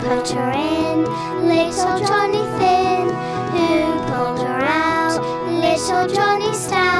put her in. Little Johnny Thin, who pulled her out? Little Johnny Stout.